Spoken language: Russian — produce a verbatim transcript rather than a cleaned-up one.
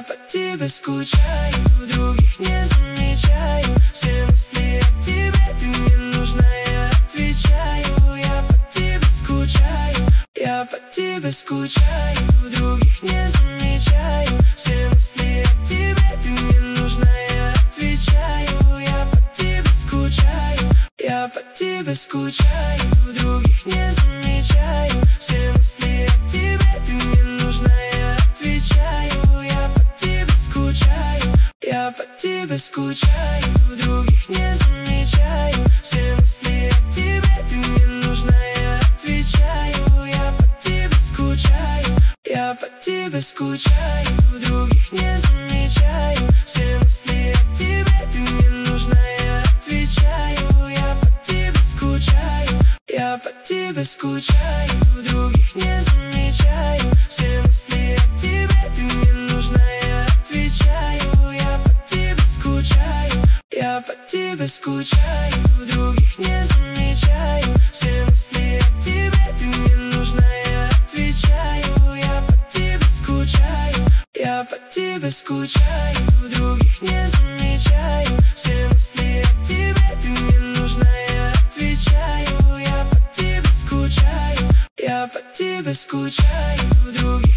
Я по тебе скучаю, других не замечаю. Все мысли о тебе, ты мне нужна, я отвечаю. Я по тебе скучаю, я по тебе скучаю, других не замечаю. Все мысли о тебе, ты мне нужна, я отвечаю. Я по тебе скучаю, я по тебе скучаю, других не замечаю. Все мысли о тебе, ты мне нужна, я отвечаю. Я по тебе скучаю, я по тебе скучаю, других не замечаю. Все мысли о тебе, ты мне нужна, я отвечаю. Я по тебе скучаю, я по тебе скучаю, других не замечаю. Все мысли о тебе, ты мне нужна, я отвечаю. Я по тебе скучаю, я по тебе скучаю, других не замечаю. Все мысли о тебе, ты мне нужна, я отвечаю. Я по тебе скучаю, я по тебе скучаю, других не замечаю. Все мысли о тебе, ты мне нужна, я отвечаю. Я по тебе скучаю, я по тебе скучаю, других не замечаю. Все мысли о тебе, ты мне нужна, я отвечаю. Я по тебе скучаю, я по тебе скучаю, других